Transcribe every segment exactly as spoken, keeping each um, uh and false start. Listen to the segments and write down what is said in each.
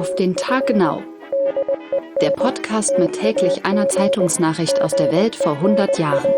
Auf den Tag genau. Der Podcast mit täglich einer Zeitungsnachricht aus der Welt vor hundert Jahren.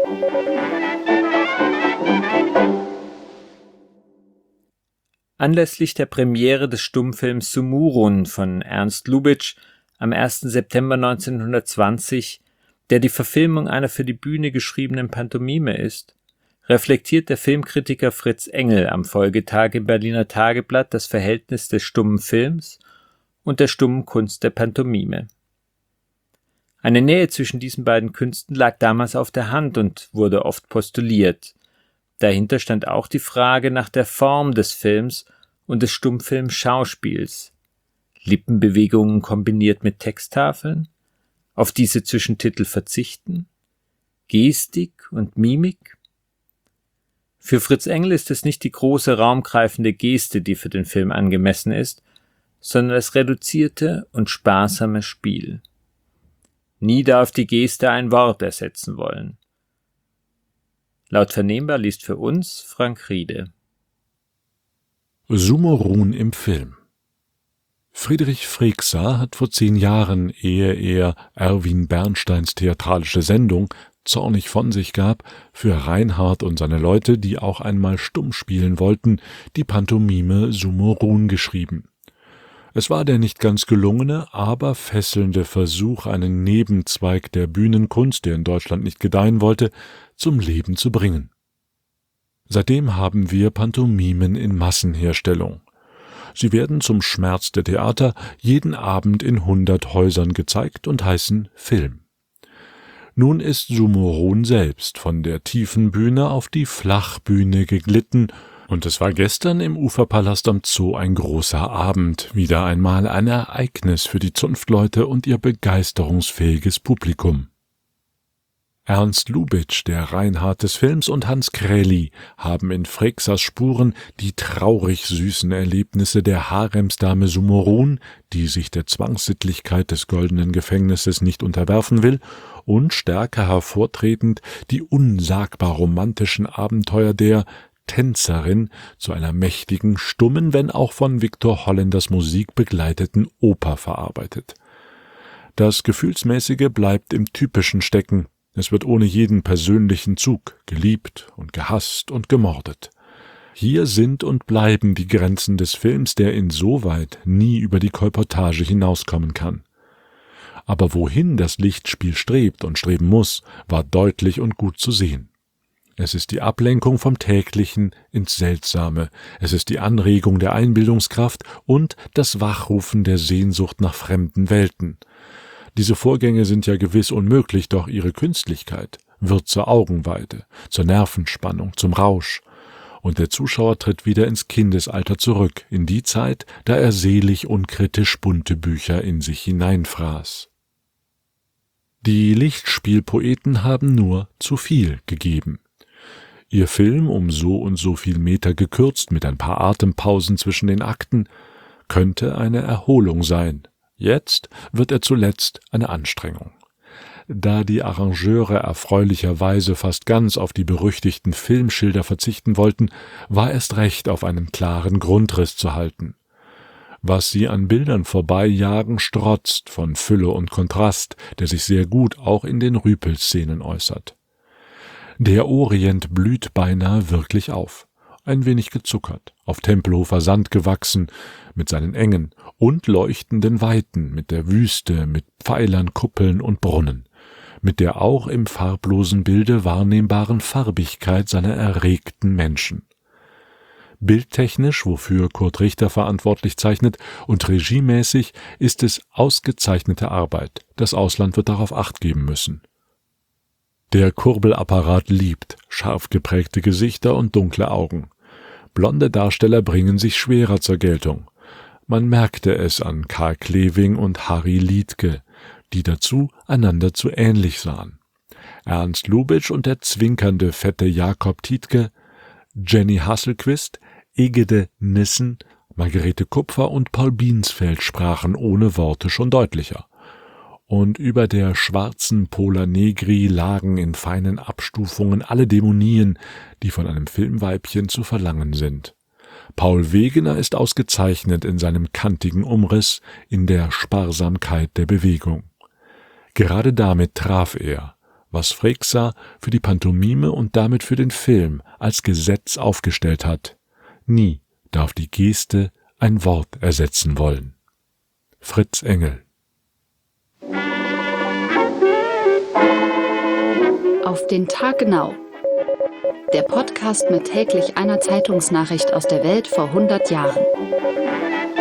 Anlässlich der Premiere des Stummfilms Sumurun von Ernst Lubitsch am ersten September neunzehnhundertzwanzig, der die Verfilmung einer für die Bühne geschriebenen Pantomime ist, reflektiert der Filmkritiker Fritz Engel am Folgetag im Berliner Tageblatt das Verhältnis des stummen Films und der stummen Kunst der Pantomime. Eine Nähe zwischen diesen beiden Künsten lag damals auf der Hand und wurde oft postuliert. Dahinter stand auch die Frage nach der Form des Films und des Stummfilm-Schauspiels. Lippenbewegungen kombiniert mit Texttafeln? Auf diese Zwischentitel verzichten? Gestik und Mimik? Für Fritz Engel ist es nicht die große raumgreifende Geste, die für den Film angemessen ist, sondern das reduzierte und sparsame Spiel. Nie darf die Geste ein Wort ersetzen wollen. Laut vernehmbar liest für uns Frank Riede. Sumurun im Film. Friedrich Freksa hat vor zehn Jahren, ehe er Erwin Bernsteins theatralische Sendung zornig von sich gab, für Reinhardt und seine Leute, die auch einmal stumm spielen wollten, die Pantomime Sumurun geschrieben. Es war der nicht ganz gelungene, aber fesselnde Versuch, einen Nebenzweig der Bühnenkunst, der in Deutschland nicht gedeihen wollte, zum Leben zu bringen. Seitdem haben wir Pantomimen in Massenherstellung. Sie werden zum Schmerz der Theater jeden Abend in hundert Häusern gezeigt und heißen Film. Nun ist Sumurun selbst von der tiefen Bühne auf die Flachbühne geglitten, und es war gestern im Uferpalast am Zoo ein großer Abend, wieder einmal ein Ereignis für die Zunftleute und ihr begeisterungsfähiges Publikum. Ernst Lubitsch, der Reinhardt des Films, und Hans Kräli haben in Freksas Spuren die traurig süßen Erlebnisse der Haremsdame Sumurun, die sich der Zwangssittlichkeit des goldenen Gefängnisses nicht unterwerfen will, und stärker hervortretend die unsagbar romantischen Abenteuer der Tänzerin zu einer mächtigen, stummen, wenn auch von Viktor Holländers Musik begleiteten Oper verarbeitet. Das Gefühlsmäßige bleibt im Typischen stecken. Es wird ohne jeden persönlichen Zug geliebt und gehasst und gemordet. Hier sind und bleiben die Grenzen des Films, der insoweit nie über die Kolportage hinauskommen kann. Aber wohin das Lichtspiel strebt und streben muss, war deutlich und gut zu sehen. Es ist die Ablenkung vom Täglichen ins Seltsame, es ist die Anregung der Einbildungskraft und das Wachrufen der Sehnsucht nach fremden Welten. Diese Vorgänge sind ja gewiss unmöglich, doch ihre Künstlichkeit wird zur Augenweide, zur Nervenspannung, zum Rausch. Und der Zuschauer tritt wieder ins Kindesalter zurück, in die Zeit, da er selig unkritisch bunte Bücher in sich hineinfraß. Die Lichtspielpoeten haben nur zu viel gegeben. Ihr Film, um so und so viel Meter gekürzt, mit ein paar Atempausen zwischen den Akten, könnte eine Erholung sein. Jetzt wird er zuletzt eine Anstrengung. Da die Arrangeure erfreulicherweise fast ganz auf die berüchtigten Filmschilder verzichten wollten, war erst recht auf einen klaren Grundriss zu halten. Was sie an Bildern vorbeijagen, strotzt von Fülle und Kontrast, der sich sehr gut auch in den Rüpel-Szenen äußert. Der Orient blüht beinahe wirklich auf, ein wenig gezuckert, auf Tempelhofer Sand gewachsen, mit seinen engen und leuchtenden Weiten, mit der Wüste, mit Pfeilern, Kuppeln und Brunnen, mit der auch im farblosen Bilde wahrnehmbaren Farbigkeit seiner erregten Menschen. Bildtechnisch, wofür Kurt Richter verantwortlich zeichnet, und regiemäßig ist es ausgezeichnete Arbeit. Das Ausland wird darauf Acht geben müssen. Der Kurbelapparat liebt scharf geprägte Gesichter und dunkle Augen. Blonde Darsteller bringen sich schwerer zur Geltung. Man merkte es an Karl Kleving und Harry Liedtke, die dazu einander zu ähnlich sahen. Ernst Lubitsch und der zwinkernde, fette Jakob Tiedtke, Jenny Hasselquist, Egede Nissen, Margarete Kupfer und Paul Biensfeld sprachen ohne Worte schon deutlicher. Und über der schwarzen Pola Negri lagen in feinen Abstufungen alle Dämonien, die von einem Filmweibchen zu verlangen sind. Paul Wegener ist ausgezeichnet in seinem kantigen Umriss, in der Sparsamkeit der Bewegung. Gerade damit traf er, was Freksa für die Pantomime und damit für den Film als Gesetz aufgestellt hat. Nie darf die Geste ein Wort ersetzen wollen. Fritz Engel. Auf den Tag genau. Der Podcast mit täglich einer Zeitungsnachricht aus der Welt vor hundert Jahren.